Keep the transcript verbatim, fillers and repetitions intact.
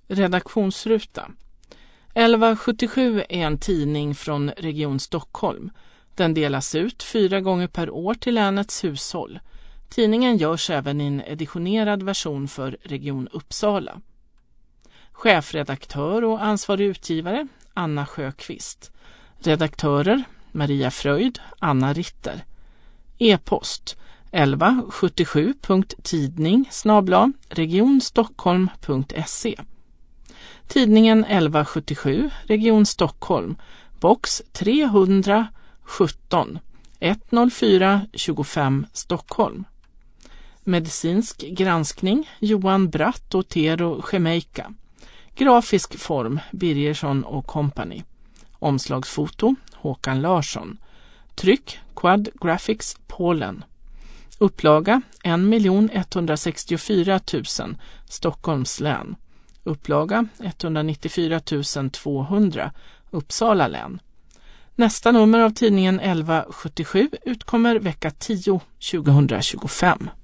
Redaktionsruta. elva sjuttiosju är en tidning från Region Stockholm. Den delas ut fyra gånger per år till länets hushåll. Tidningen görs även i en editionerad version för Region Uppsala. Chefredaktör och ansvarig utgivare Anna Sjöqvist. Redaktörer Maria Fröjd, Anna Ritter. E-post elva sjuttiosju punkt tidning snabel-a regionstockholm punkt se. Tidningen elva sjuttiosju Region Stockholm, box trehundrasjutton etthundrafyra tjugofem Stockholm. Medicinsk granskning Johan Bratt och Tero Schemeika. Grafisk form Birgersson och Company. Omslagsfoto Håkan Larsson. Tryck Quad Graphics Polen. Upplaga en miljon etthundrasextiofyra tusen Stockholms län. Upplaga etthundranittiofyra tusen tvåhundra Uppsala län. Nästa nummer av tidningen elva sjuttiosju utkommer vecka tio tjugohundratjugofem.